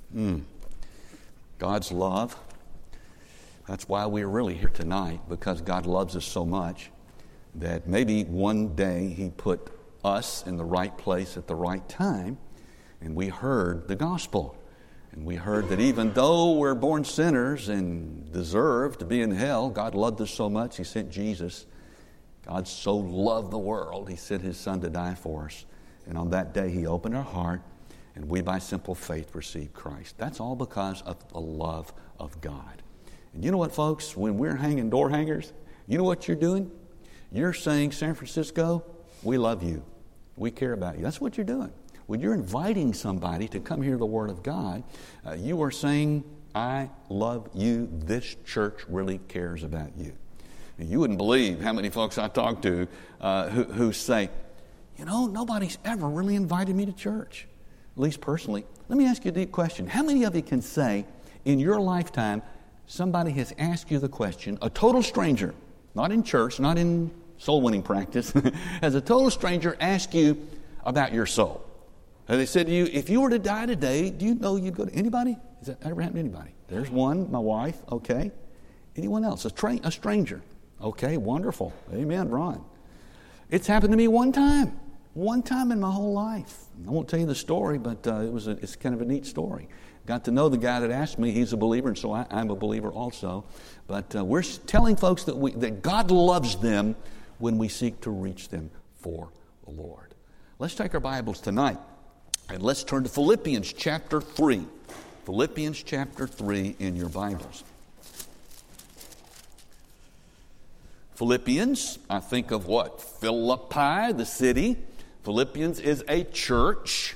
God's love. That's why we're really here tonight, because God loves us so much that maybe one day He put us in the right place at the right time, and we heard the gospel. And we heard that even though we're born sinners and deserve to be in hell, God loved us so much He sent Jesus. God so loved the world, He sent His Son to die for us. And on that day He opened our heart, and we by simple faith received Christ. That's all because of the love of God. And you know what, folks? When we're hanging door hangers, you know what you're doing? You're saying, San Francisco, we love you. We care about you. That's what you're doing. When you're inviting somebody to come hear the Word of God, you are saying, I love you. This church really cares about you. And you wouldn't believe how many folks I talk to who say, you know, nobody's ever really invited me to church, at least personally. Let me ask you a deep question. How many of you can say in your lifetime somebody has asked you the question, a total stranger, not in church, not in soul winning practice, as a total stranger ask you about your soul? And they said to you, if you were to die today, do you know you'd go to anybody? Has that ever happened to anybody? There's one, my wife, okay. Anyone else? A stranger. Okay, wonderful. Amen, Ron. It's happened to me one time in my whole life. I won't tell you the story, but it's kind of a neat story. Got to know the guy that asked me. He's a believer, and so I'm a believer also. But we're telling folks that God loves them when we seek to reach them for the Lord. Let's take our Bibles tonight, and let's turn to Philippians chapter 3. Philippians chapter 3 in your Bibles. Philippians, I think of what? Philippi, the city. Philippians is a church.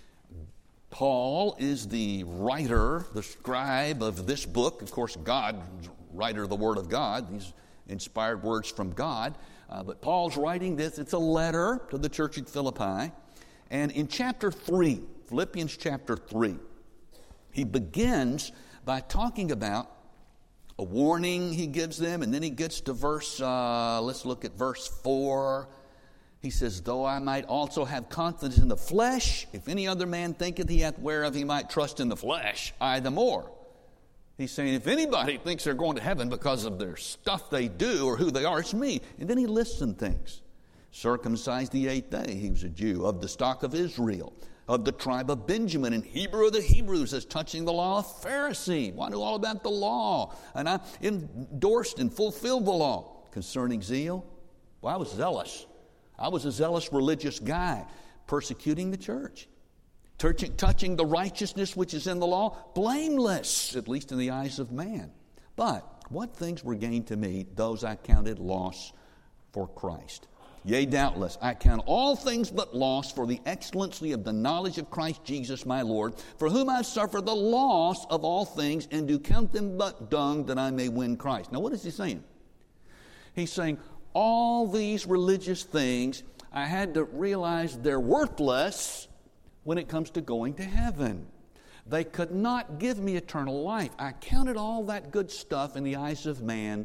Paul is the writer, the scribe of this book. Of course, God, writer of the Word of God. These inspired words from God. But Paul's writing this. It's a letter to the church at Philippi. And in chapter 3, Philippians chapter 3, he begins by talking about a warning he gives them, and then he gets to let's look at verse 4. He says, though I might also have confidence in the flesh, if any other man thinketh he hath whereof he might trust in the flesh, I the more. He's saying, if anybody thinks they're going to heaven because of their stuff they do or who they are, it's me. And then he lists some things. Circumcised the 8th day, he was a Jew, of the stock of Israel, of the tribe of Benjamin, and Hebrew of the Hebrews, as touching the law of Pharisee. Well, I knew all about the law, and I endorsed and fulfilled the law. Concerning zeal, well, I was zealous. I was a zealous religious guy, persecuting the church. Touching the righteousness which is in the law, blameless, at least in the eyes of man. But what things were gained to me, those I counted loss for Christ. Yea, doubtless, I count all things but loss for the excellency of the knowledge of Christ Jesus my Lord, for whom I suffer the loss of all things, and do count them but dung, that I may win Christ. Now, what is he saying? He's saying, all these religious things, I had to realize they're worthless when it comes to going to heaven. They could not give me eternal life. I counted all that good stuff in the eyes of man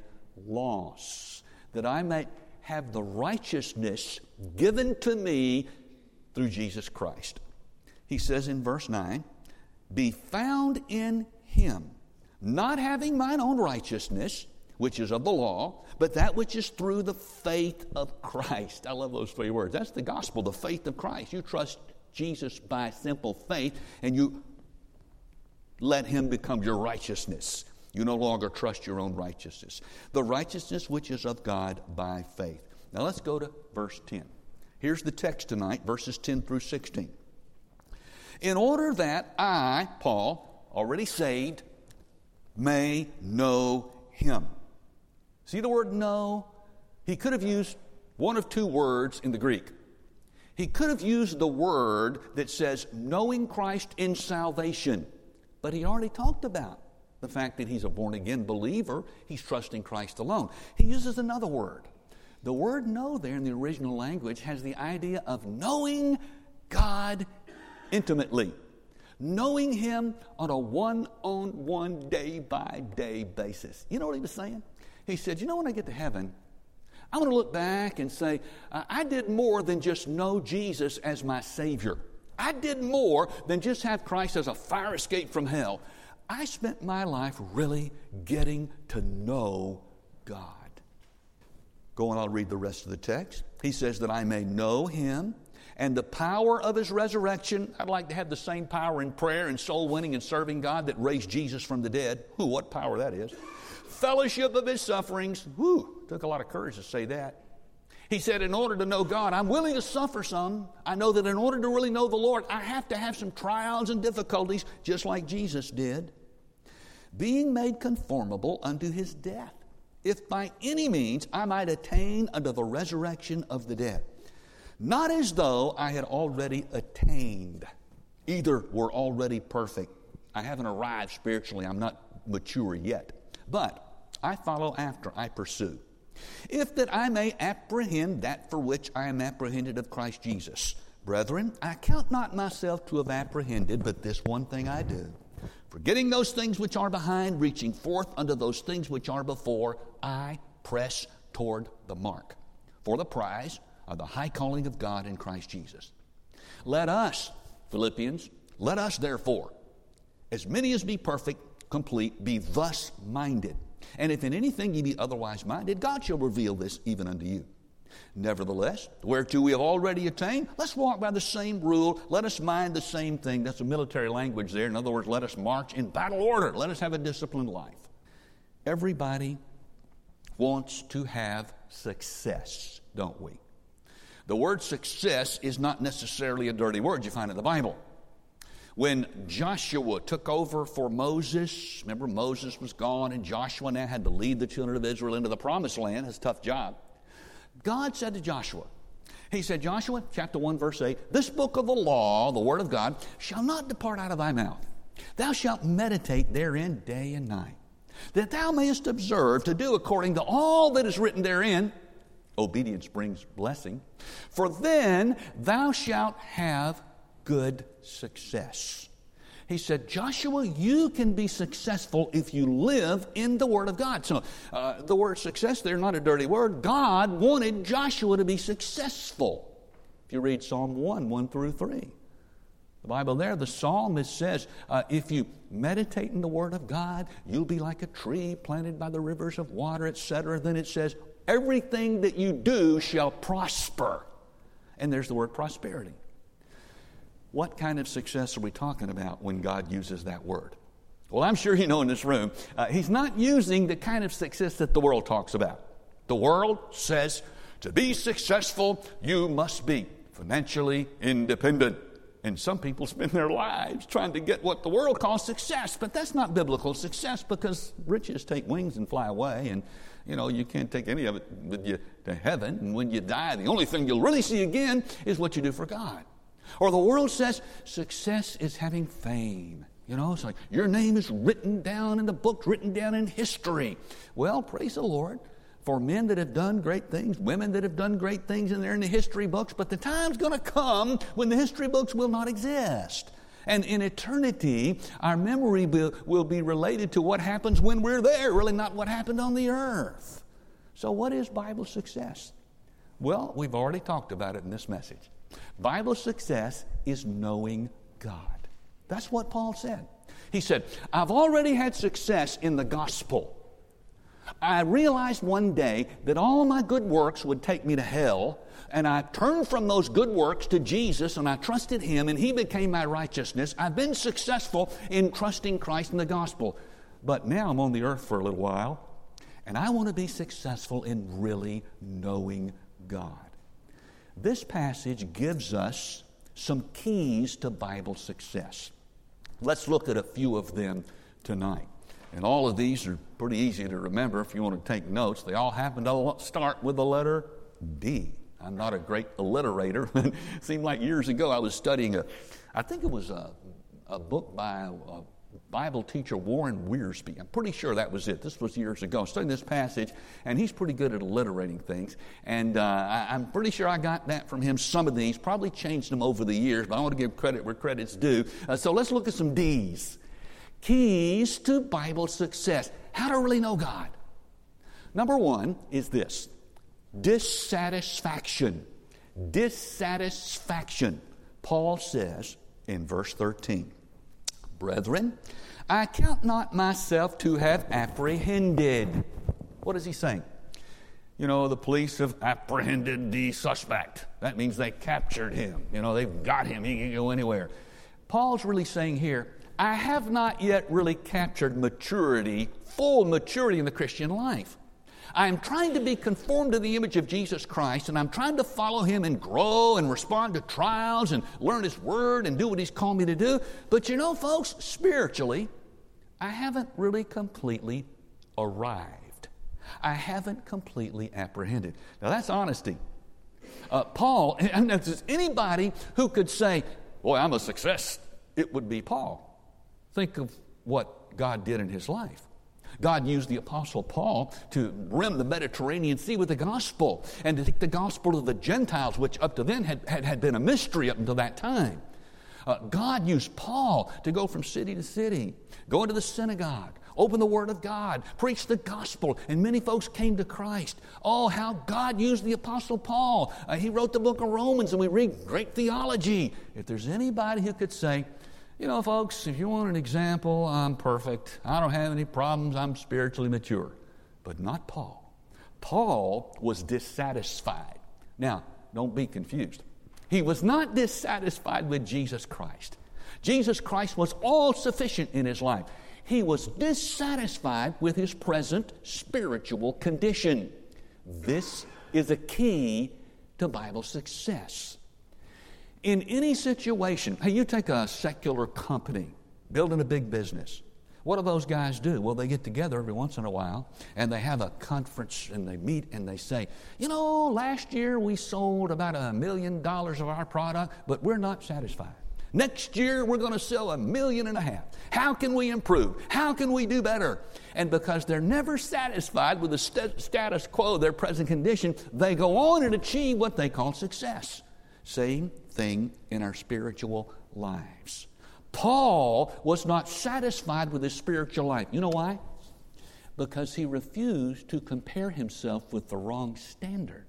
loss, that I might have the righteousness given to me through Jesus Christ. He says in verse 9, be found in Him, not having mine own righteousness, which is of the law, but that which is through the faith of Christ. I love those 3 words. That's the gospel, the faith of Christ. You trust Jesus by simple faith, and you let Him become your righteousness. You no longer trust your own righteousness. The righteousness which is of God by faith. Now let's go to verse 10. Here's the text tonight, verses 10 through 16. In order that I, Paul, already saved, may know Him. See the word know? He could have used one of 2 words in the Greek. He could have used the word that says knowing Christ in salvation. But he already talked about the fact that he's a born-again believer. He's trusting Christ alone. He uses another word. The word know there in the original language has the idea of knowing God intimately. Knowing Him on a one-on-one, day-by-day basis. You know what he was saying? He said, you know, when I get to heaven, I want to look back and say, I did more than just know Jesus as my Savior. I did more than just have Christ as a fire escape from hell. I spent my life really getting to know God. Go on, I'll read the rest of the text. He says that I may know Him and the power of His resurrection. I'd like to have the same power in prayer and soul winning and serving God that raised Jesus from the dead. Ooh, what power that is. Fellowship of His sufferings. Whew, took a lot of courage to say that. He said, in order to know God, I'm willing to suffer some. I know that in order to really know the Lord, I have to have some trials and difficulties, just like Jesus did. Being made conformable unto His death, if by any means I might attain unto the resurrection of the dead. Not as though I had already attained, either were already perfect. I haven't arrived spiritually. I'm not mature yet. But I follow after, I pursue. If that I may apprehend that for which I am apprehended of Christ Jesus. Brethren, I count not myself to have apprehended, but this one thing I do. Forgetting those things which are behind, reaching forth unto those things which are before, I press toward the mark, for the prize of the high calling of God in Christ Jesus. Let us, Philippians, let us therefore, as many as be perfect, complete, be thus minded. And if in anything ye be otherwise minded, God shall reveal this even unto you. Nevertheless, whereto we have already attained, let's walk by the same rule. Let us mind the same thing. That's a military language there. In other words, let us march in battle order. Let us have a disciplined life. Everybody wants to have success, don't we? The word success is not necessarily a dirty word you find in the Bible. When Joshua took over for Moses, remember Moses was gone and Joshua now had to lead the children of Israel into the promised land. It's a tough job. God said to Joshua, He said, Joshua, chapter 1, verse 8, this book of the law, the word of God, shall not depart out of thy mouth. Thou shalt meditate therein day and night, that thou mayest observe to do according to all that is written therein. Obedience brings blessing. For then thou shalt have good success. He said, Joshua, you can be successful if you live in the Word of God. So the word success there, not a dirty word. God wanted Joshua to be successful. If you read Psalm 1 through 3. The Bible there, the psalmist says, if you meditate in the Word of God, you'll be like a tree planted by the rivers of water, etc. Then it says, everything that you do shall prosper. And there's the word prosperity. What kind of success are we talking about when God uses that word? Well, I'm sure you know in this room, He's not using the kind of success that the world talks about. The world says to be successful, you must be financially independent. And some people spend their lives trying to get what the world calls success, but that's not biblical success because riches take wings and fly away, and you can't take any of it with you to heaven. And when you die, the only thing you'll really see again is what you do for God. Or the world says success is having fame. It's like your name is written down in the books, written down in history. Well, praise the Lord for men that have done great things, women that have done great things, and they're in the history books. But the time's going to come when the history books will not exist. And in eternity, our memory will be related to what happens when we're there, really not what happened on the earth. So what is Bible success? Well, we've already talked about it in this message. Bible success is knowing God. That's what Paul said. He said, I've already had success in the gospel. I realized one day that all my good works would take me to hell, and I turned from those good works to Jesus, and I trusted Him, and He became my righteousness. I've been successful in trusting Christ in the gospel. But now I'm on the earth for a little while, and I want to be successful in really knowing God. This passage gives us some keys to Bible success. Let's look at a few of them tonight. And all of these are pretty easy to remember if you want to take notes. They all happen to start with the letter D. I'm not a great alliterator. It seemed like years ago I was studying I think it was a book by a Bible teacher, Warren Wiersbe. I'm pretty sure that was it. This was years ago. I was studying this passage, and he's pretty good at alliterating things. And I'm pretty sure I got that from him. Some of these, probably changed them over the years, but I want to give credit where credit's due. So let's look at some D's. Keys to Bible success. How to really know God. Number one is this. Dissatisfaction. Dissatisfaction. Paul says in verse 13, "Brethren, I count not myself to have apprehended." What is he saying? You know, the police have apprehended the suspect. That means they captured him. You know, they've got him. He can go anywhere. Paul's really saying here, I have not yet really captured maturity, full maturity in the Christian life. I am trying to be conformed to the image of Jesus Christ, and I'm trying to follow Him and grow and respond to trials and learn His Word and do what He's called me to do. But you know, folks, spiritually, I haven't really completely arrived. I haven't completely apprehended. Now, that's honesty. Paul, and if there's anybody who could say, boy, I'm a success, it would be Paul. Think of what God did in his life. God used the Apostle Paul to rim the Mediterranean Sea with the gospel and to take the gospel to the Gentiles, which up to then had been a mystery up until that time. God used Paul to go from city to city, go into the synagogue, open the Word of God, preach the gospel, and many folks came to Christ. Oh, how God used the Apostle Paul. He wrote the book of Romans, and we read great theology. If there's anybody who could say, you know, folks, if you want an example, I'm perfect. I don't have any problems. I'm spiritually mature. But not Paul. Paul was dissatisfied. Now, don't be confused. He was not dissatisfied with Jesus Christ. Jesus Christ was all sufficient in his life. He was dissatisfied with his present spiritual condition. This is a key to Bible success. In any situation, hey, you take a secular company, building a big business. What do those guys do? Well, they get together every once in a while, and they have a conference, and they meet, and they say, you know, last year we sold about $1 million of our product, but we're not satisfied. Next year, we're going to sell $1.5 million. How can we improve? How can we do better? And because they're never satisfied with the status quo, their present condition, they go on and achieve what they call success. Same thing in our spiritual lives. Paul was not satisfied with his spiritual life. You know why? Because he refused to compare himself with the wrong standard.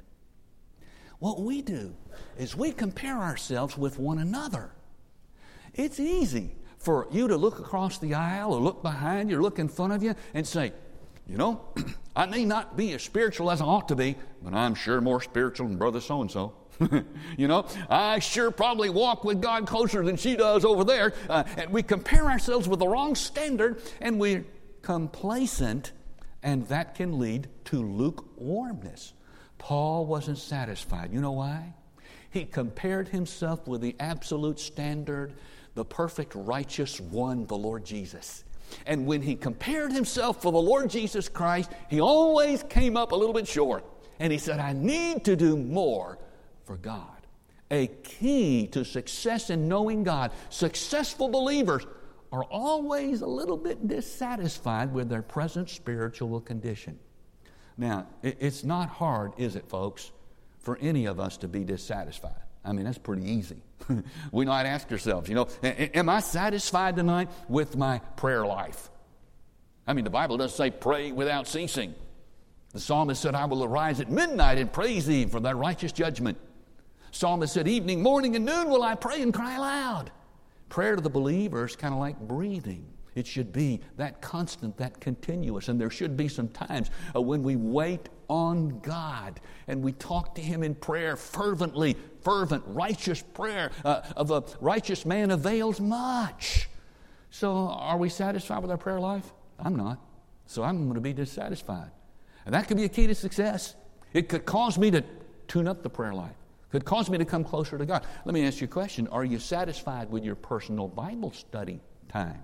What we do is we compare ourselves with one another. It's easy for you to look across the aisle or look behind you or look in front of you and say, you know, I may not be as spiritual as I ought to be, but I'm sure more spiritual than brother so-and-so. You know, I sure probably walk with God closer than she does over there. And we compare ourselves with the wrong standard, and we're complacent, and that can lead to lukewarmness. Paul wasn't satisfied. You know why? He compared himself with the absolute standard, the perfect righteous one, the Lord Jesus. And when he compared himself with the Lord Jesus Christ, he always came up a little bit short. And he said, I need to do more for God. A key to success in knowing God. Successful believers are always a little bit dissatisfied with their present spiritual condition. Now, it's not hard, is it, folks, for any of us to be dissatisfied? I mean, that's pretty easy. We might ask ourselves, you know, am I satisfied tonight with my prayer life? I mean, the Bible does say pray without ceasing. The psalmist said, I will arise at midnight and praise thee for thy righteous judgment. Psalmist said, evening, morning, and noon will I pray and cry aloud. Prayer to the believer is kind of like breathing. It should be that constant, that continuous. And there should be some times when we wait on God and we talk to Him in prayer fervently. Fervent, righteous prayer of a righteous man avails much. So are we satisfied with our prayer life? I'm not. So I'm going to be dissatisfied. And that could be a key to success. It could cause me to tune up the prayer life. Could cause me to come closer to God. Let me ask you a question. Are you satisfied with your personal Bible study time?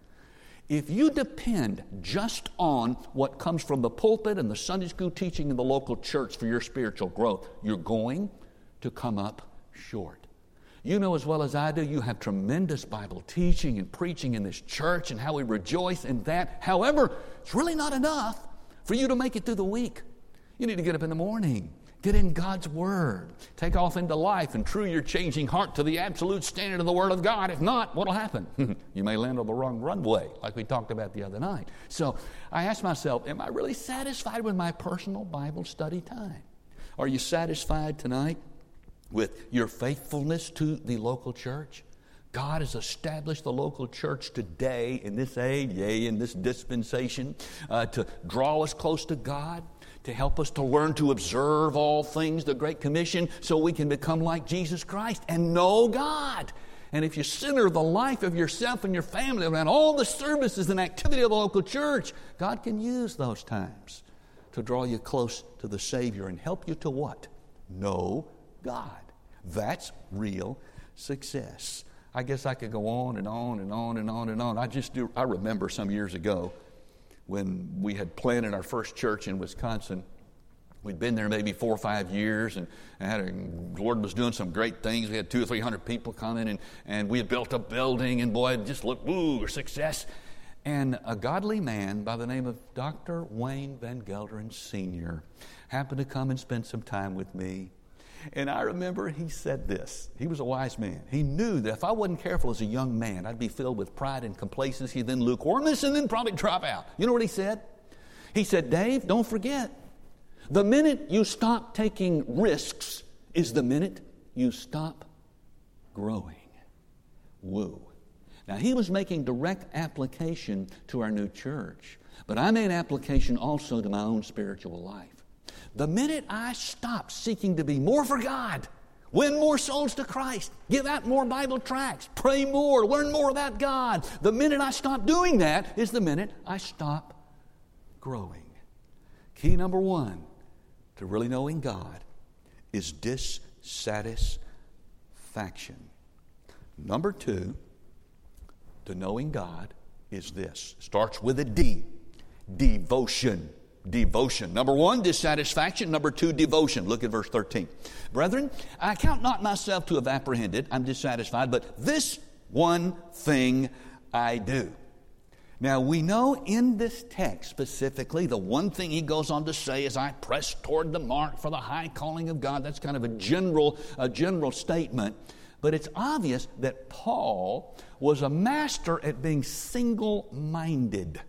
If you depend just on what comes from the pulpit and the Sunday school teaching in the local church for your spiritual growth, you're going to come up short. You know as well as I do, you have tremendous Bible teaching and preaching in this church and how we rejoice in that. However, it's really not enough for you to make it through the week. You need to get up in the morning. Get in God's Word. Take off into life and true your changing heart to the absolute standard of the Word of God. If not, what will happen? You may land on the wrong runway, like we talked about the other night. So I asked myself, am I really satisfied with my personal Bible study time? Are you satisfied tonight with your faithfulness to the local church. God has established the local church today in this age, yea, in this dispensation, to draw us close to God, to help us to learn to observe all things, the Great Commission, so we can become like Jesus Christ and know God. And if you center the life of yourself and your family around all the services and activity of the local church, God can use those times to draw you close to the Savior and help you to what? Know God. That's real success. I guess I could go on and on and on and on and on. I remember some years ago when we had planted our first church in Wisconsin. We'd been there maybe 4 or 5 years, and the Lord was doing some great things. We had 200 or 300 people coming, and we had built a building, and boy, it just looked, success. And a godly man by the name of Dr. Wayne Van Gelderen Sr. happened to come and spend some time with me. And I remember he said this. He was a wise man. He knew that if I wasn't careful as a young man, I'd be filled with pride and complacency, then lukewarmness, and then probably drop out. You know what he said? He said, Dave, don't forget, the minute you stop taking risks is the minute you stop growing. Woo. Now, he was making direct application to our new church, but I made application also to my own spiritual life. The minute I stop seeking to be more for God, win more souls to Christ, give out more Bible tracts, pray more, learn more about God, the minute I stop doing that is the minute I stop growing. Key number 1 to really knowing God is dissatisfaction. Number 2 to knowing God is this. Starts with a D. Devotion. Devotion. Number 1, dissatisfaction. Number 2, devotion. Look at verse 13. Brethren, I count not myself to have apprehended. I'm dissatisfied, but this one thing I do. Now, we know in this text specifically, the one thing he goes on to say is, I press toward the mark for the high calling of God. That's kind of a general statement. But it's obvious that Paul was a master at being single-minded.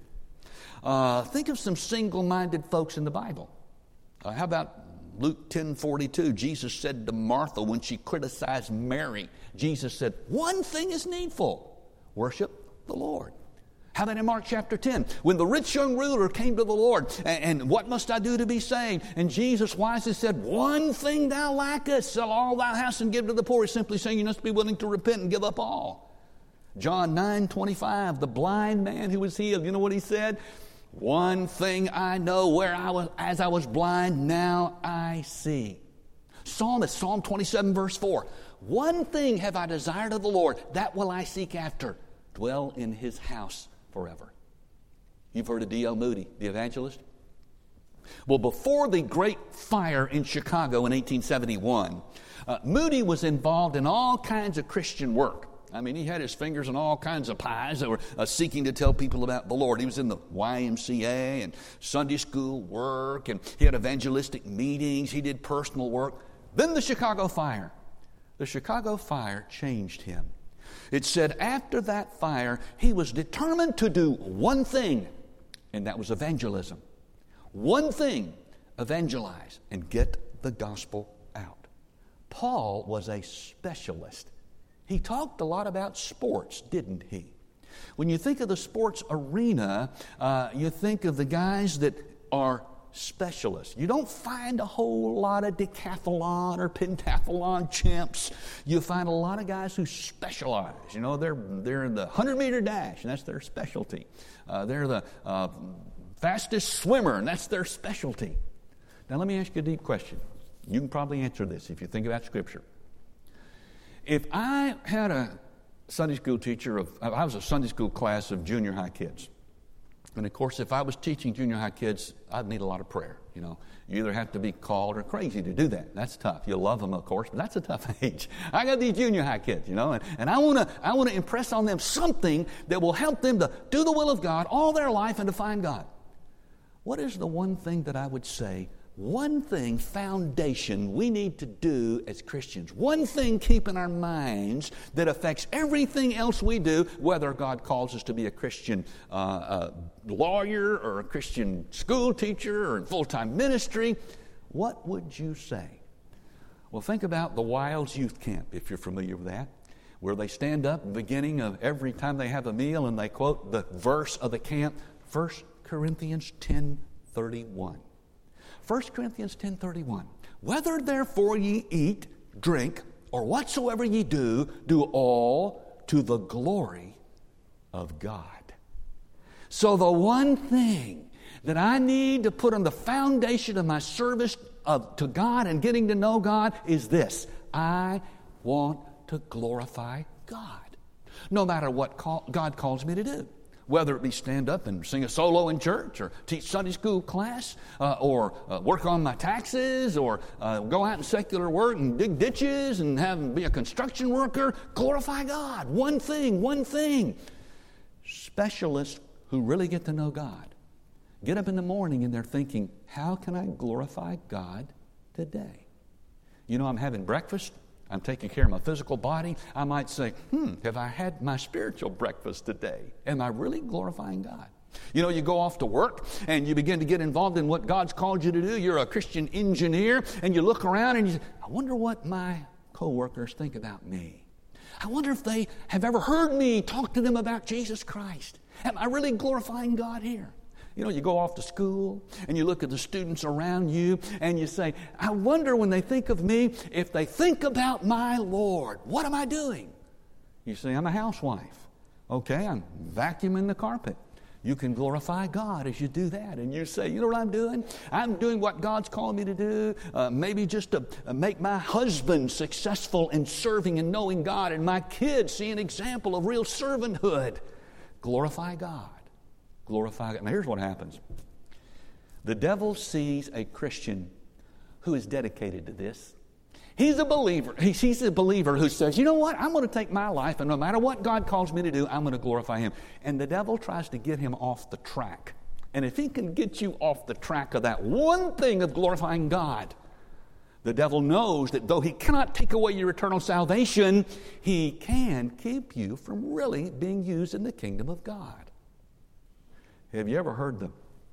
Think of some single-minded folks in the Bible. How about Luke 10:42? Jesus said to Martha when she criticized Mary, Jesus said, one thing is needful, worship the Lord. How about in Mark chapter 10, when the rich young ruler came to the Lord, and what must I do to be saved? And Jesus wisely said, one thing thou lackest, sell all thou hast and give to the poor. He's simply saying you must be willing to repent and give up all. John 9:25, the blind man who was healed, you know what he said? One thing I know, as I was blind, now I see. Psalmist, Psalm 27, verse 4. One thing have I desired of the Lord, that will I seek after, dwell in his house forever. You've heard of D.L. Moody, the evangelist? Well, before the Great Fire in Chicago in 1871, Moody was involved in all kinds of Christian work. I mean, he had his fingers in all kinds of pies that were seeking to tell people about the Lord. He was in the YMCA and Sunday school work, and he had evangelistic meetings. He did personal work. Then the Chicago Fire. The Chicago Fire changed him. It said after that fire, he was determined to do one thing, and that was evangelism. One thing, evangelize and get the gospel out. Paul was a specialist. He talked a lot about sports, didn't he? When you think of the sports arena, you think of the guys that are specialists. You don't find a whole lot of decathlon or pentathlon champs. You find a lot of guys who specialize. You know, they're in the 100-meter dash, and that's their specialty. They're the fastest swimmer, and that's their specialty. Now, let me ask you a deep question. You can probably answer this if you think about Scripture. If I had a Sunday school teacher I was a Sunday school class of junior high kids. And of course, if I was teaching junior high kids, I'd need a lot of prayer. You know, you either have to be called or crazy to do that. That's tough. You love them, of course, but that's a tough age. I got these junior high kids, you know, and I want to impress on them something that will help them to do the will of God all their life and to find God. What is the one thing that I would say? One thing, foundation, we need to do as Christians. One thing keep in our minds that affects everything else we do, whether God calls us to be a Christian lawyer or a Christian school teacher or in full-time ministry. What would you say? Well, think about the Wilds Youth Camp, if you're familiar with that, where they stand up at the beginning of every time they have a meal and they quote the verse of the camp, 1 Corinthians 10:31. 1 Corinthians 10:31. Whether therefore ye eat, drink, or whatsoever ye do, do all to the glory of God. So the one thing that I need to put on the foundation of my service to God and getting to know God is this: I want to glorify God, no matter what God calls me to do. Whether it be stand up and sing a solo in church, or teach Sunday school class, or work on my taxes, or go out in secular work and dig ditches and be a construction worker. Glorify God. One thing. Specialists who really get to know God get up in the morning and they're thinking, how can I glorify God today? You know, I'm having breakfast. I'm taking care of my physical body. I might say, have I had my spiritual breakfast today? Am I really glorifying God? You know, you go off to work and you begin to get involved in what God's called you to do. You're a Christian engineer and you look around and you say, I wonder what my coworkers think about me. I wonder if they have ever heard me talk to them about Jesus Christ. Am I really glorifying God here? You know, you go off to school and you look at the students around you and you say, I wonder when they think of me, if they think about my Lord, what am I doing? You say, I'm a housewife. Okay, I'm vacuuming the carpet. You can glorify God as you do that. And you say, you know what I'm doing? I'm doing what God's called me to do, maybe just to make my husband successful in serving and knowing God, and my kids see an example of real servanthood. Glorify God. Glorify God. Now here's what happens. The devil sees a Christian who is dedicated to this. He's a believer. He sees a believer who says, you know what? I'm going to take my life, and no matter what God calls me to do, I'm going to glorify Him. And the devil tries to get him off the track. And if he can get you off the track of that one thing of glorifying God, the devil knows that though he cannot take away your eternal salvation, he can keep you from really being used in the kingdom of God. Have you ever heard the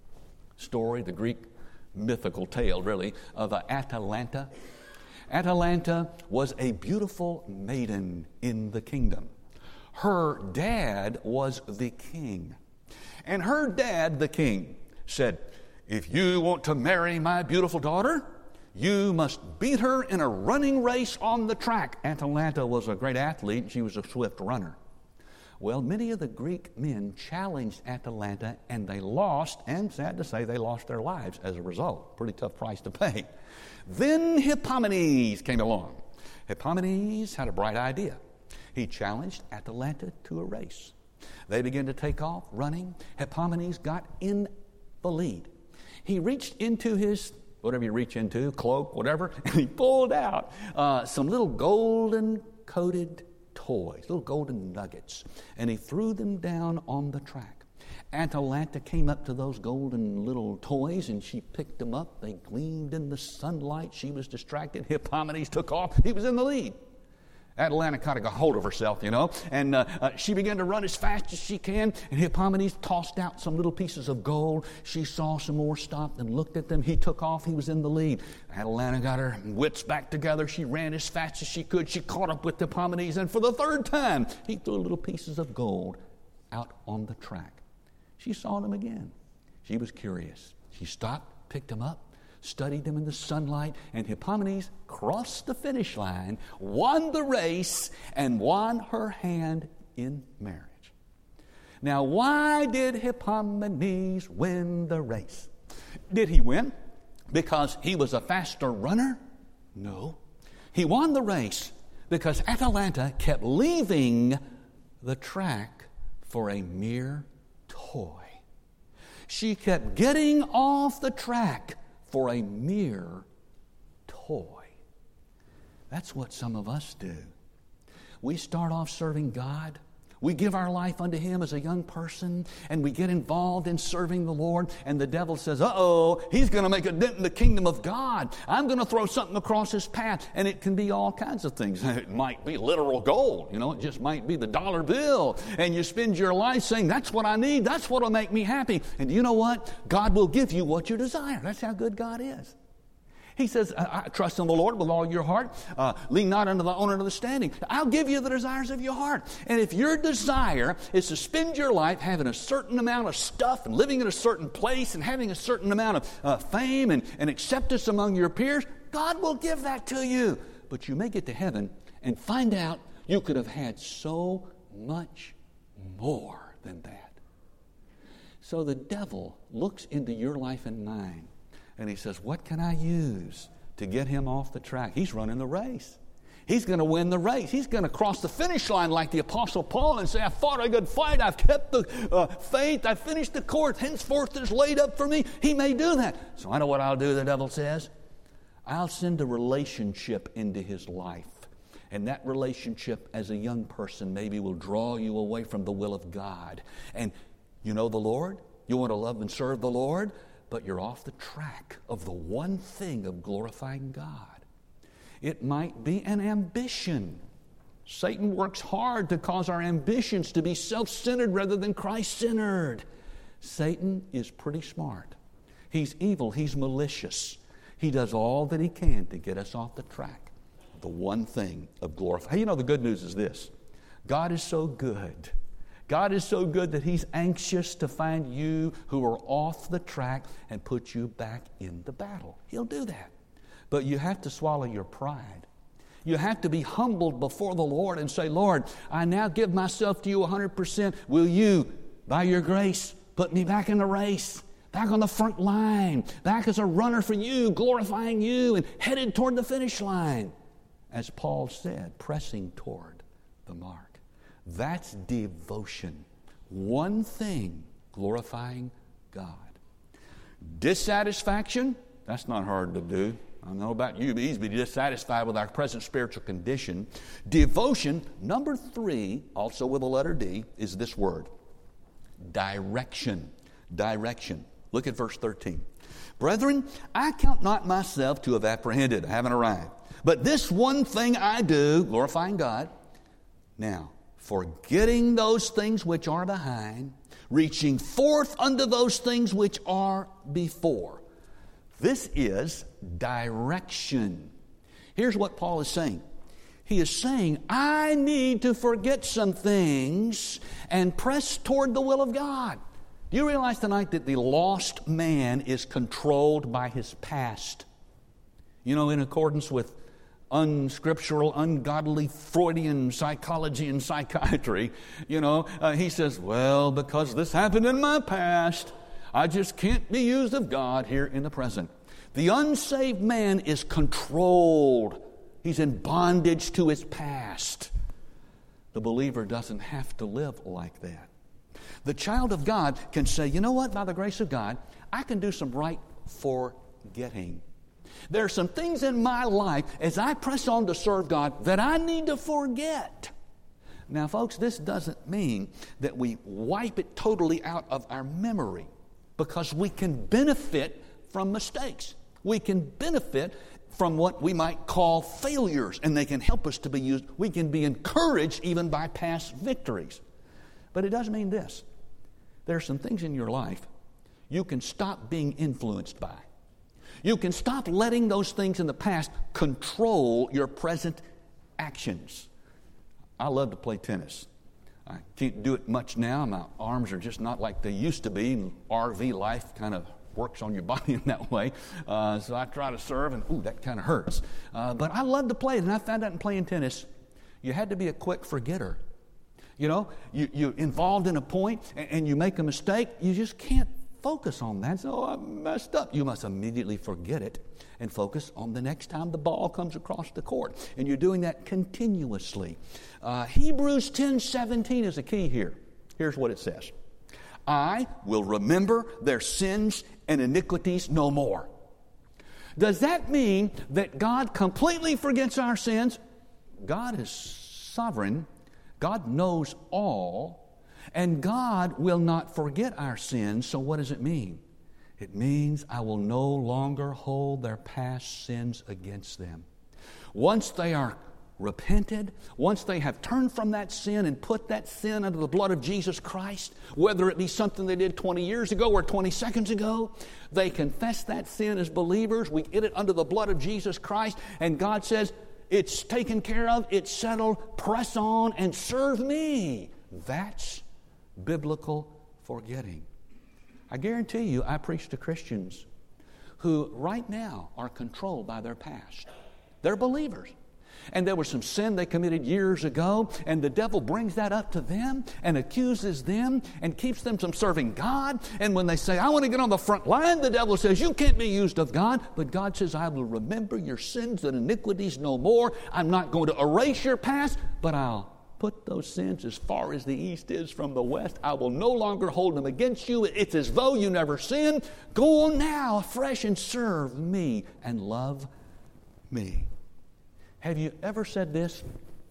story, the Greek mythical tale, really, of Atalanta? Atalanta was a beautiful maiden in the kingdom. Her dad was the king. And her dad, the king, said, if you want to marry my beautiful daughter, you must beat her in a running race on the track. Atalanta was a great athlete. She was a swift runner. Well, many of the Greek men challenged Atalanta, and they lost, and sad to say, they lost their lives as a result. Pretty tough price to pay. Then Hippomenes came along. Hippomenes had a bright idea. He challenged Atalanta to a race. They began to take off, running. Hippomenes got in the lead. He reached into his, whatever you reach into, cloak, whatever, and he pulled out some little golden-coated toys, little golden nuggets, and he threw them down on the track. Atalanta came up to those golden little toys and she picked them up. They gleamed in the sunlight. She was distracted. Hippomenes took off. He was in the lead. Atalanta kind of got hold of herself, you know, and she began to run as fast as she can, and Hippomenes tossed out some little pieces of gold. She saw some more, stopped and looked at them. He took off. He was in the lead. Atalanta got her wits back together. She ran as fast as she could. She caught up with Hippomenes, and for the third time, he threw little pieces of gold out on the track. She saw them again. She was curious. She stopped, picked them up, studied them in the sunlight, and Hippomenes crossed the finish line, won the race, and won her hand in marriage. Now, why did Hippomenes win the race? Did he win because he was a faster runner? No. He won the race because Atalanta kept leaving the track for a mere toy. She kept getting off the track for a mere toy. That's what some of us do. We start off serving God. We give our life unto Him as a young person, and we get involved in serving the Lord, and the devil says, uh-oh, he's going to make a dent in the kingdom of God. I'm going to throw something across his path, and it can be all kinds of things. It might be literal gold. You know, it just might be the dollar bill, and you spend your life saying, that's what I need. That's what will make me happy. And you know what? God will give you what you desire. That's how good God is. He says, I trust in the Lord with all your heart. Lean not unto thy own understanding. I'll give you the desires of your heart. And if your desire is to spend your life having a certain amount of stuff and living in a certain place and having a certain amount of fame and acceptance among your peers, God will give that to you. But you may get to heaven and find out you could have had so much more than that. So the devil looks into your life and mine, and he says, what can I use to get him off the track? He's running the race. He's going to win the race. He's going to cross the finish line like the Apostle Paul and say, I fought a good fight. I've kept the faith. I finished the course. Henceforth is laid up for me. He may do that. So I know what I'll do, the devil says. I'll send a relationship into his life. And that relationship as a young person maybe will draw you away from the will of God. And you know the Lord. You want to love and serve the Lord. But you're off the track of the one thing of glorifying God. It might be an ambition. Satan works hard to cause our ambitions to be self-centered rather than Christ-centered. Satan is pretty smart. He's evil. He's malicious. He does all that he can to get us off the track. The one thing of glorifying. Hey, you know, the good news is this. God is so good. God is so good that He's anxious to find you who are off the track and put you back in the battle. He'll do that. But you have to swallow your pride. You have to be humbled before the Lord and say, Lord, I now give myself to you 100%. Will you, by your grace, put me back in the race, back on the front line, back as a runner for you, glorifying you and headed toward the finish line? As Paul said, pressing toward the mark. That's devotion. One thing, glorifying God. Dissatisfaction, that's not hard to do. I don't know about you, but easy to be dissatisfied with our present spiritual condition. Devotion, number 3, also with a letter D, is this word. Direction. Direction. Look at verse 13. Brethren, I count not myself to have apprehended. I haven't arrived. But this one thing I do, glorifying God. Now, forgetting those things which are behind, reaching forth unto those things which are before. This is direction. Here's what Paul is saying. He is saying, I need to forget some things and press toward the will of God. Do you realize tonight that the lost man is controlled by his past? You know, in accordance with unscriptural, ungodly Freudian psychology and psychiatry, he says, well, because this happened in my past, I just can't be used of God here in the present. The unsaved man is controlled. He's in bondage to his past. The believer doesn't have to live like that. The child of God can say, you know what, by the grace of God, I can do some right forgetting. There are some things in my life as I press on to serve God that I need to forget. Now, folks, this doesn't mean that we wipe it totally out of our memory, because we can benefit from mistakes. We can benefit from what we might call failures, and they can help us to be used. We can be encouraged even by past victories. But it does mean this. There are some things in your life you can stop being influenced by. You can stop letting those things in the past control your present actions. I love to play tennis. I can't do it much now. My arms are just not like they used to be. RV life kind of works on your body in that way. So I try to serve, and that kind of hurts. But I love to play it, and I found out in playing tennis, you had to be a quick forgetter. You're involved in a point, and you make a mistake, you just can't focus on that. So I messed up. You must immediately forget it and focus on the next time the ball comes across the court. And you're doing that continuously. Hebrews 10:17 is a key here. Here's what it says. I will remember their sins and iniquities no more. Does that mean that God completely forgets our sins? God is sovereign. God knows all. And God will not forget our sins. So what does it mean? It means I will no longer hold their past sins against them. Once they are repented, once they have turned from that sin and put that sin under the blood of Jesus Christ, whether it be something they did 20 years ago or 20 seconds ago, they confess that sin as believers. We get it under the blood of Jesus Christ, and God says, it's taken care of, it's settled, press on and serve me. That's biblical forgetting. I guarantee you, I preach to Christians who right now are controlled by their past. They're believers. And there was some sin they committed years ago, and the devil brings that up to them and accuses them and keeps them from serving God. And when they say, I want to get on the front line, the devil says, you can't be used of God. But God says, I will remember your sins and iniquities no more. I'm not going to erase your past, but I'll put those sins as far as the east is from the west. I will no longer hold them against you. It's as though you never sinned. Go on now afresh and serve me and love me. Have you ever said this?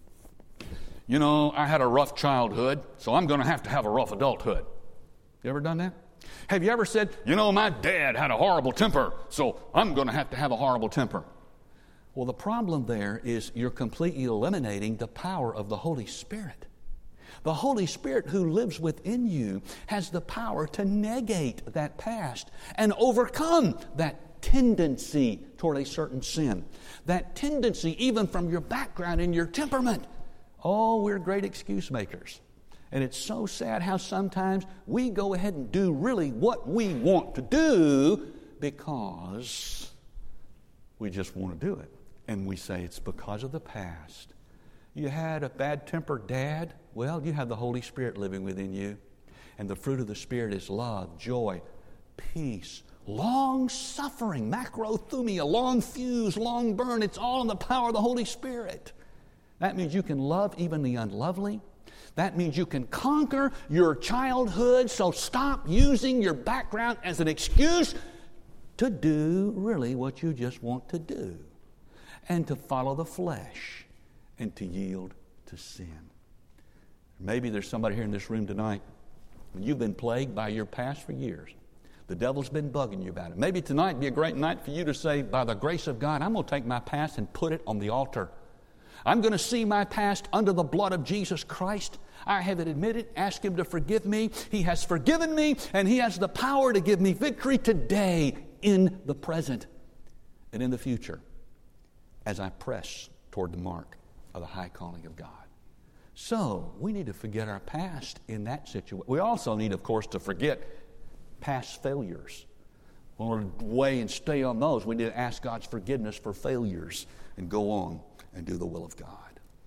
You know, I had a rough childhood, so I'm going to have a rough adulthood. You ever done that? Have you ever said, you know, my dad had a horrible temper, so I'm going to have a horrible temper? Well, the problem there is you're completely eliminating the power of the Holy Spirit. The Holy Spirit who lives within you has the power to negate that past and overcome that tendency toward a certain sin. That tendency even from your background and your temperament. Oh, we're great excuse makers. And it's so sad how sometimes we go ahead and do really what we want to do because we just want to do it. And we say it's because of the past. You had a bad-tempered dad. Well, you have the Holy Spirit living within you. And the fruit of the Spirit is love, joy, peace, long-suffering, macrothumia, long fuse, long burn. It's all in the power of the Holy Spirit. That means you can love even the unlovely. That means you can conquer your childhood. So stop using your background as an excuse to do really what you just want to do. And to follow the flesh and to yield to sin. Maybe there's somebody here in this room tonight, and you've been plagued by your past for years. The devil's been bugging you about it. Maybe tonight would be a great night for you to say, by the grace of God, I'm going to take my past and put it on the altar. I'm going to see my past under the blood of Jesus Christ. I have it admitted, ask Him to forgive me. He has forgiven me, and He has the power to give me victory today, in the present, and in the future, as I press toward the mark of the high calling of God. So, we need to forget our past in that situation. We also need, of course, to forget past failures. We want to weigh and stay on those. We need to ask God's forgiveness for failures and go on and do the will of God.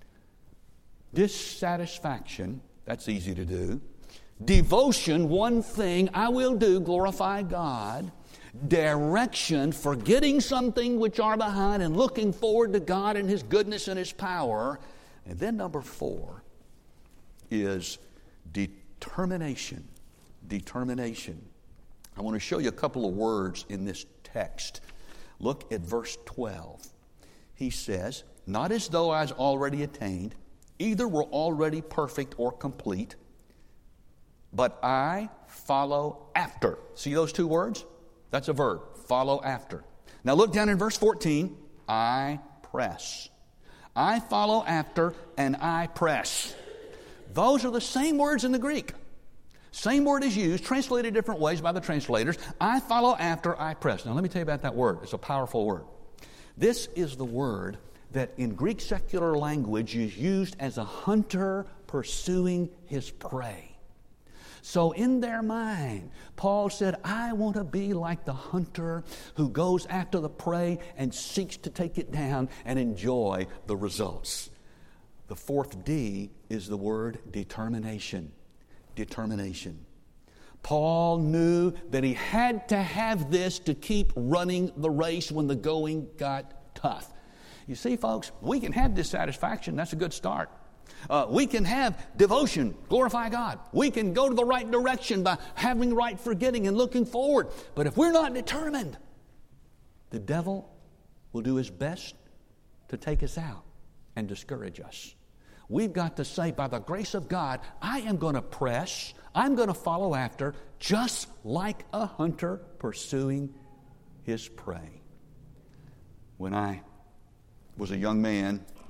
Dissatisfaction, that's easy to do. Devotion, one thing I will do, glorify God. Direction, forgetting something which are behind and looking forward to God and His goodness and His power. And then number 4 is determination. Determination. I want to show you a couple of words in this text. Look at verse 12. He says, not as though I was already attained, either were already perfect or complete, but I follow after. See those two words? That's a verb, follow after. Now look down in verse 14, I press. I follow after and I press. Those are the same words in the Greek. Same word is used, translated different ways by the translators. I follow after, I press. Now let me tell you about that word. It's a powerful word. This is the word that in Greek secular language is used as a hunter pursuing his prey. So in their mind, Paul said, I want to be like the hunter who goes after the prey and seeks to take it down and enjoy the results. The 4th D is the word determination. Determination. Paul knew that he had to have this to keep running the race when the going got tough. You see, folks, we can have dissatisfaction. That's a good start. We can have devotion, glorify God. We can go to the right direction by having right forgetting and looking forward. But if we're not determined, the devil will do his best to take us out and discourage us. We've got to say, by the grace of God, I am going to press, I'm going to follow after, just like a hunter pursuing his prey. When I was a young man,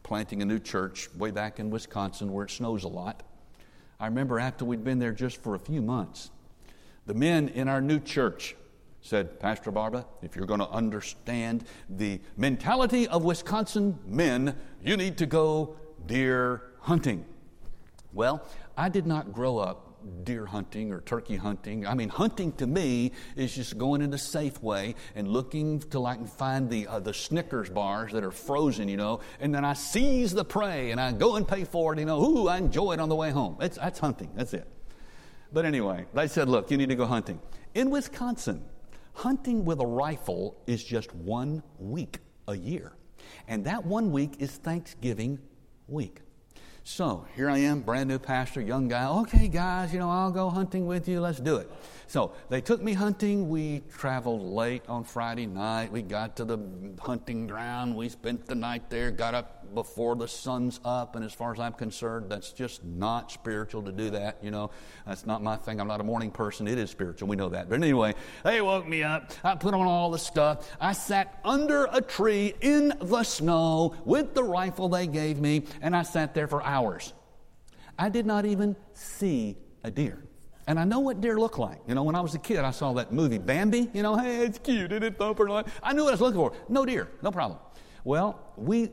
planting a new church way back in Wisconsin where it snows a lot. I remember after we'd been there just for a few months, the men in our new church said, Pastor Barba, if you're going to understand the mentality of Wisconsin men, you need to go deer hunting. Well, I did not grow up deer hunting or turkey hunting. I mean, hunting to me is just going in a safe way and looking till I can find the Snickers bars that are frozen, and then I seize the prey and I go and pay for it, Ooh, I enjoy it on the way home. That's hunting. That's it. But anyway, they said, look, you need to go hunting. In Wisconsin, hunting with a rifle is just 1 week a year. And that 1 week is Thanksgiving week. So here I am, brand new pastor, young guy. Okay, guys, I'll go hunting with you. Let's do it. So they took me hunting. We traveled late on Friday night. We got to the hunting ground. We spent the night there, got up before the sun's up. And as far as I'm concerned, that's just not spiritual to do that. That's not my thing. I'm not a morning person. It is spiritual. We know that. But anyway, they woke me up. I put on all the stuff. I sat under a tree in the snow with the rifle they gave me, and I sat there for hours. I did not even see a deer. And I know what deer look like. When I was a kid, I saw that movie Bambi. Hey, it's cute, isn't it? Thumper. I knew what I was looking for. No deer, no problem. Well, we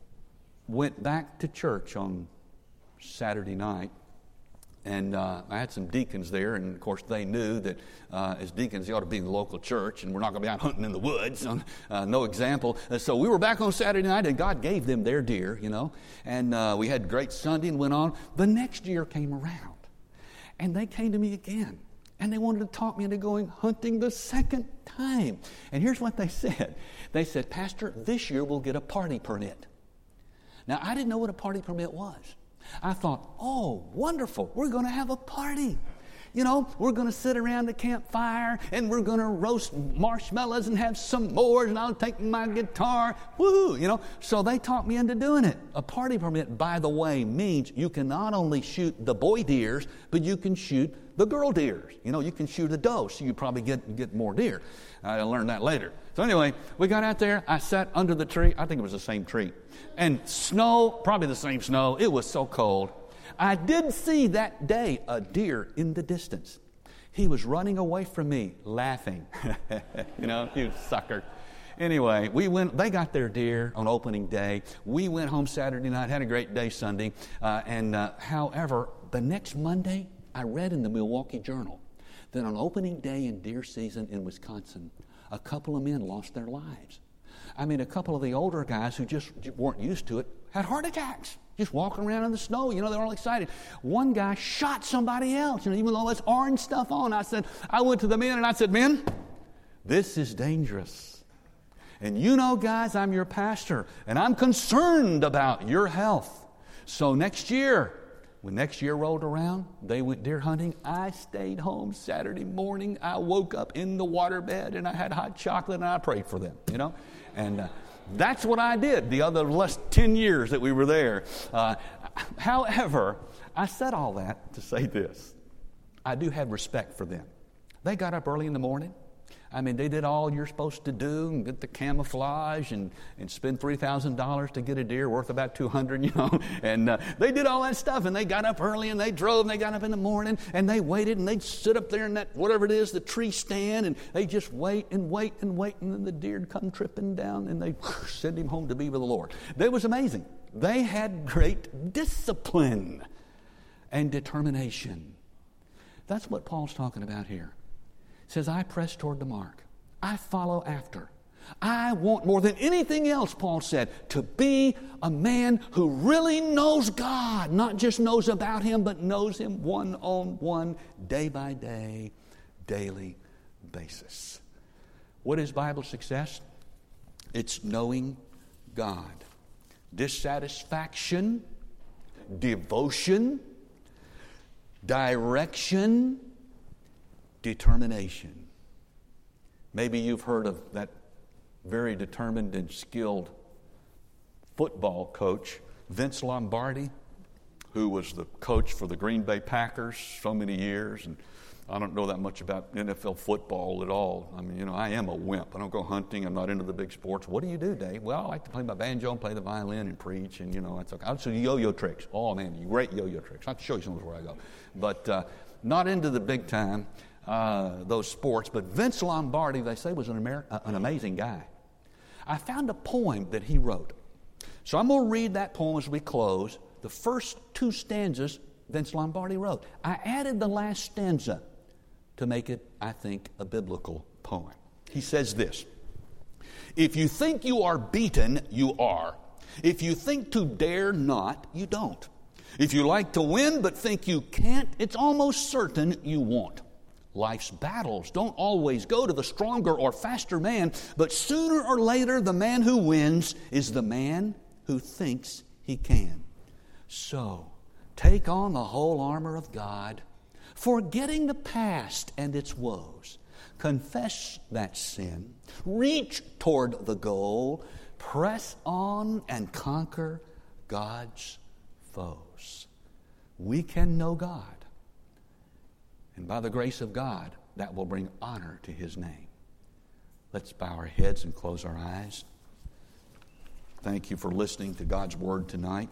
went back to church on Saturday night, and I had some deacons there, and of course they knew that as deacons they ought to be in the local church, and we're not going to be out hunting in the woods. No example. So we were back on Saturday night, and God gave them their deer, and we had a great Sunday and went on. The next year came around. And they came to me again, and they wanted to talk me into going hunting the second time. And here's what they said. They said, Pastor, this year we'll get a party permit. Now, I didn't know what a party permit was. I thought, oh, wonderful, we're going to have a party. We're going to sit around the campfire, and we're going to roast marshmallows and have s'mores, and I'll take my guitar. Woo-hoo, So they talked me into doing it. A party permit, by the way, means you can not only shoot the boy deers, but you can shoot the girl deers. You can shoot a doe, so you probably get more deer. I learned that later. So anyway, we got out there. I sat under the tree. I think it was the same tree. And snow, probably the same snow. It was so cold. I did see that day a deer in the distance. He was running away from me, laughing. You sucker. Anyway, they got their deer on opening day. We went home Saturday night, had a great day Sunday. However, the next Monday, I read in the Milwaukee Journal that on opening day in deer season in Wisconsin, a couple of men lost their lives. I mean, a couple of the older guys who just weren't used to it had heart attacks. Just walking around in the snow, they're all excited. One guy shot somebody else, even though it's orange stuff on. I went to the men and I said, men, this is dangerous. And guys, I'm your pastor, and I'm concerned about your health. So next year, when next year rolled around, they went deer hunting. I stayed home Saturday morning. I woke up in the waterbed, and I had hot chocolate, and I prayed for them, And that's what I did the other less 10 years that we were there. However, I said all that to say this. I do have respect for them. They got up early in the morning. I mean, they did all you're supposed to do and get the camouflage and spend $3,000 to get a deer worth about $200, And they did all that stuff, and they got up early, and they drove, and they got up in the morning, and they waited, and they'd sit up there in that, whatever it is, the tree stand, and they just wait and wait and wait, and then the deer'd come tripping down, and they'd send him home to be with the Lord. That was amazing. They had great discipline and determination. That's what Paul's talking about here. Says, I press toward the mark. I follow after. I want more than anything else, Paul said, to be a man who really knows God, not just knows about Him, but knows Him one-on-one, day by day, daily basis. What is Bible success? It's knowing God. Dissatisfaction, devotion, direction, determination. Maybe you've heard of that very determined and skilled football coach, Vince Lombardi, who was the coach for the Green Bay Packers so many years. And I don't know that much about NFL football at all. I mean, I am a wimp. I don't go hunting. I'm not into the big sports. What do you do, Dave? Well, I like to play my banjo and play the violin and preach, and, that's okay. I'll do yo-yo tricks. Oh, man, great yo-yo tricks. I'll have to show you some of where I go. But not into the big time, those sports. But Vince Lombardi, they say, was an amazing guy. I found a poem that he wrote. So I'm going to read that poem as we close. The first 2 stanzas Vince Lombardi wrote. I added the last stanza to make it, I think, a biblical poem. He says this: if you think you are beaten, you are. If you think to dare not, you don't. If you like to win but think you can't, it's almost certain you won't. Life's battles don't always go to the stronger or faster man, but sooner or later the man who wins is the man who thinks he can. So, take on the whole armor of God, forgetting the past and its woes. Confess that sin, reach toward the goal, press on and conquer God's foes. We can know God, and by the grace of God, that will bring honor to His name. Let's bow our heads and close our eyes. Thank you for listening to God's Word tonight.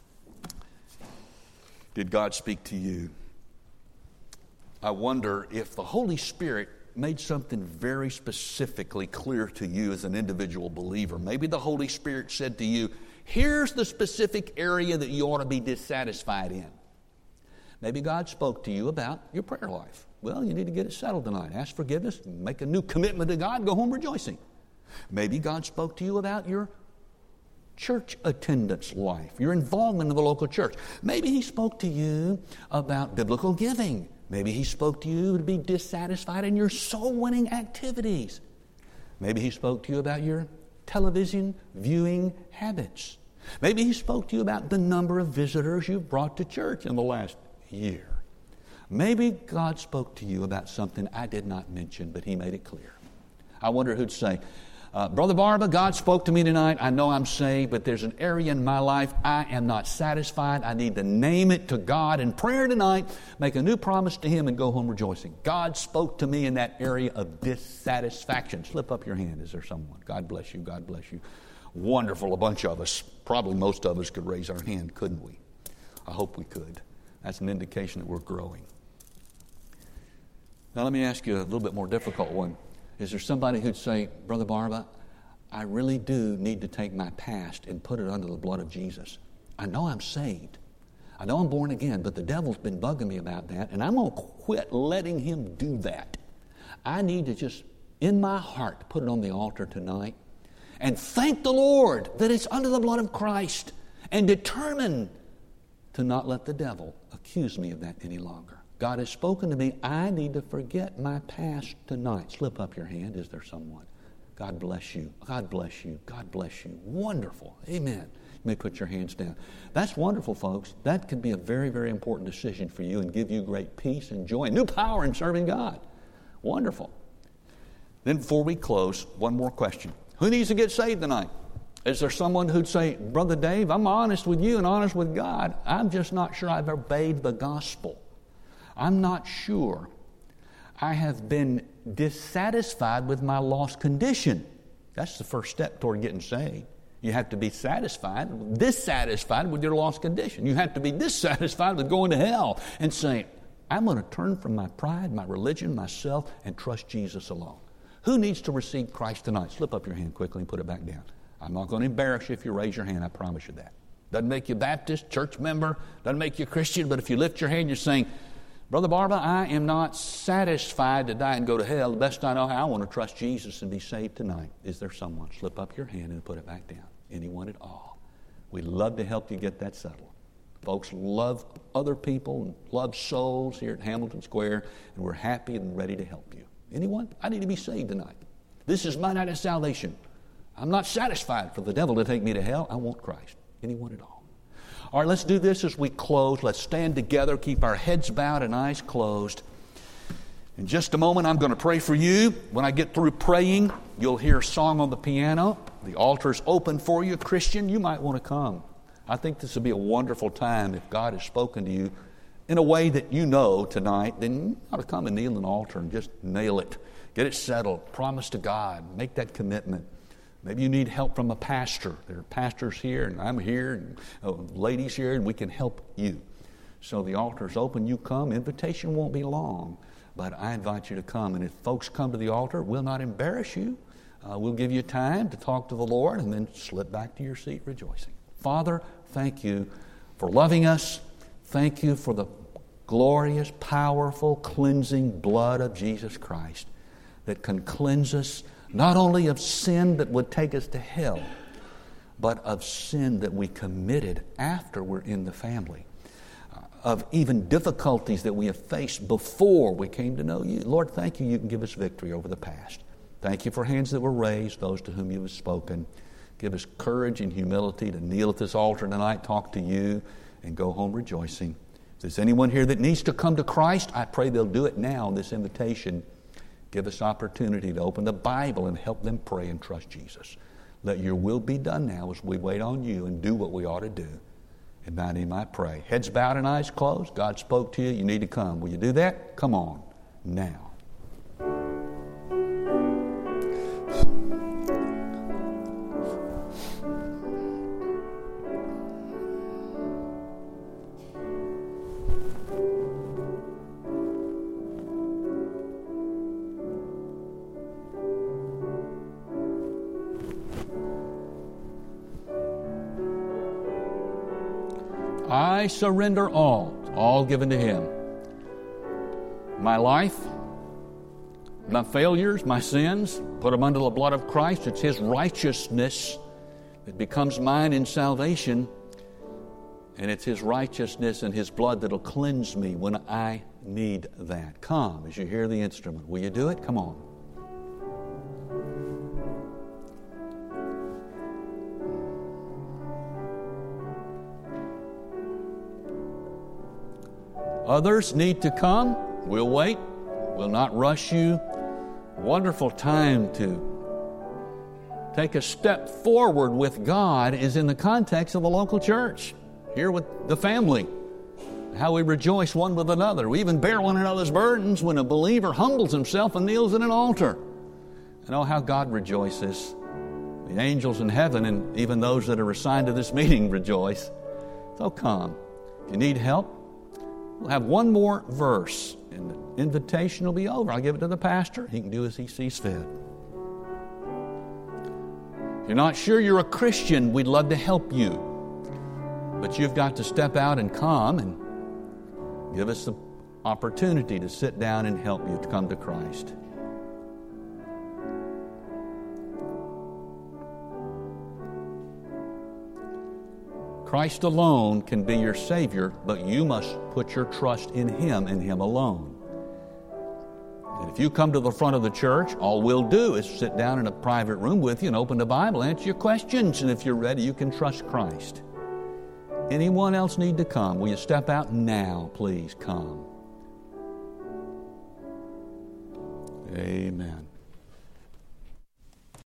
Did God speak to you? I wonder if the Holy Spirit made something very specifically clear to you as an individual believer. Maybe the Holy Spirit said to you, here's the specific area that you ought to be dissatisfied in. Maybe God spoke to you about your prayer life. Well, you need to get it settled tonight. Ask forgiveness, make a new commitment to God, go home rejoicing. Maybe God spoke to you about your church attendance life, your involvement in the local church. Maybe He spoke to you about biblical giving. Maybe He spoke to you to be dissatisfied in your soul-winning activities. Maybe He spoke to you about your television viewing habits. Maybe He spoke to you about the number of visitors you've brought to church in the last year. Maybe God spoke to you about something I did not mention, but He made it clear. I wonder who'd say, Brother Barba, God spoke to me tonight. I know I'm saved, but there's an area in my life I am not satisfied. I need to name it to God in prayer tonight, make a new promise to Him, and go home rejoicing. God spoke to me in that area of dissatisfaction. Slip up your hand. Is there someone? God bless you. God bless you. Wonderful. A bunch of us, probably most of us, could raise our hand, couldn't we? I hope we could. That's an indication that we're growing. Now let me ask you a little bit more difficult one. Is there somebody who'd say, Brother Barba, I really do need to take my past and put it under the blood of Jesus. I know I'm saved. I know I'm born again, but the devil's been bugging me about that, and I'm going to quit letting him do that. I need to just, in my heart, put it on the altar tonight and thank the Lord that it's under the blood of Christ, and determine to not let the devil accuse me of that any longer. God has spoken to me. I need to forget my past tonight. Slip up your hand. Is there someone? God bless you. God bless you. God bless you. Wonderful. Amen. You may put your hands down. That's wonderful, folks. That could be a very, very important decision for you and give you great peace and joy and new power in serving God. Wonderful. Then before we close, one more question. Who needs to get saved tonight? Is there someone who'd say, Brother Dave, I'm honest with you and honest with God. I'm just not sure I've obeyed the gospel. I'm not sure I have been dissatisfied with my lost condition. That's the first step toward getting saved. You have to be dissatisfied with your lost condition. You have to be dissatisfied with going to hell and saying, I'm going to turn from my pride, my religion, myself, and trust Jesus alone. Who needs to receive Christ tonight? Slip up your hand quickly and put it back down. I'm not going to embarrass you if you raise your hand. I promise you that. Doesn't make you Baptist, church member, doesn't make you Christian, but if you lift your hand, you're saying, Brother Barba, I am not satisfied to die and go to hell. The best I know how, I want to trust Jesus and be saved tonight. Is there someone? Slip up your hand and put it back down. Anyone at all? We'd love to help you get that settled. Folks love other people and love souls here at Hamilton Square, and we're happy and ready to help you. Anyone? I need to be saved tonight. This is my night of salvation. I'm not satisfied for the devil to take me to hell. I want Christ. Anyone at all? All right, let's do this as we close. Let's stand together, keep our heads bowed and eyes closed. In just a moment, I'm going to pray for you. When I get through praying, you'll hear a song on the piano. The altar's open for you. Christian, you might want to come. I think this will be a wonderful time if God has spoken to you in a way that you know tonight, then you ought to come and kneel in the altar and just nail it. Get it settled. Promise to God. Make that commitment. Maybe you need help from a pastor. There are pastors here, and I'm here, and ladies here, and we can help you. So the altar's open. You come. Invitation won't be long, but I invite you to come. And if folks come to the altar, we'll not embarrass you. We'll give you time to talk to the Lord and then slip back to your seat rejoicing. Father, thank you for loving us. Thank you for the glorious, powerful, cleansing blood of Jesus Christ that can cleanse us not only of sin that would take us to hell, but of sin that we committed after we're in the family, of even difficulties that we have faced before we came to know you. Lord, thank you. You can give us victory over the past. Thank you for hands that were raised, those to whom you have spoken. Give us courage and humility to kneel at this altar tonight, talk to you, and go home rejoicing. If there's anyone here that needs to come to Christ, I pray they'll do it now in this invitation. Give us opportunity to open the Bible and help them pray and trust Jesus. Let your will be done now as we wait on you and do what we ought to do. In thy name I pray. Heads bowed and eyes closed. God spoke to you. You need to come. Will you do that? Come on now. I surrender all given to Him. My life, my failures, my sins, put them under the blood of Christ. It's His righteousness that becomes mine in salvation. And it's His righteousness and His blood that'll cleanse me when I need that. Come as you hear the instrument. Will you do it? Come on. Others need to come. We'll wait. We'll not rush you. Wonderful time to take a step forward with God is in the context of the local church. Here with the family. How we rejoice one with another. We even bear one another's burdens when a believer humbles himself and kneels at an altar. And oh, how God rejoices. The angels in heaven and even those that are assigned to this meeting rejoice. So come. If you need help, we'll have one more verse, and the invitation will be over. I'll give it to the pastor. He can do as he sees fit. If you're not sure you're a Christian, we'd love to help you. But you've got to step out and come and give us the opportunity to sit down and help you to come to Christ. Christ alone can be your Savior, but you must put your trust in Him and Him alone. And if you come to the front of the church, all we'll do is sit down in a private room with you and open the Bible, answer your questions, and if you're ready, you can trust Christ. Anyone else need to come? Will you step out now? Please come. Amen.